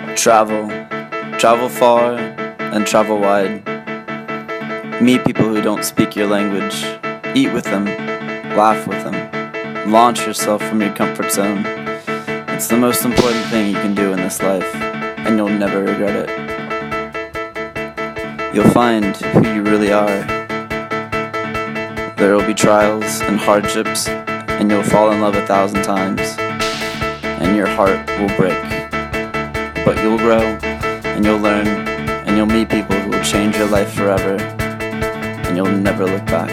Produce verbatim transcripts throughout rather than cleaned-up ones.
Travel. Travel far and travel wide. Meet people who don't speak your language. Eat with them. Laugh with them. Launch yourself from your comfort zone. It's the most important thing you can do in this life, and you'll never regret it. You'll find who you really are. There will be trials and hardships, and you'll fall in love a thousand times, and your heart will break. But you'll grow, and you'll learn, and you'll meet people who will change your life forever, and you'll never look back.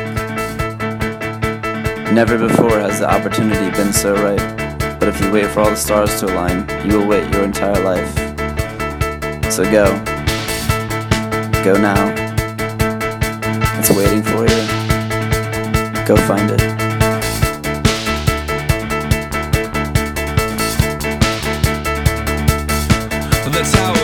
Never before has the opportunity been so right, but if you wait for all the stars to align, you will wait your entire life. So go. Go now. It's waiting for you. Go find it. That's how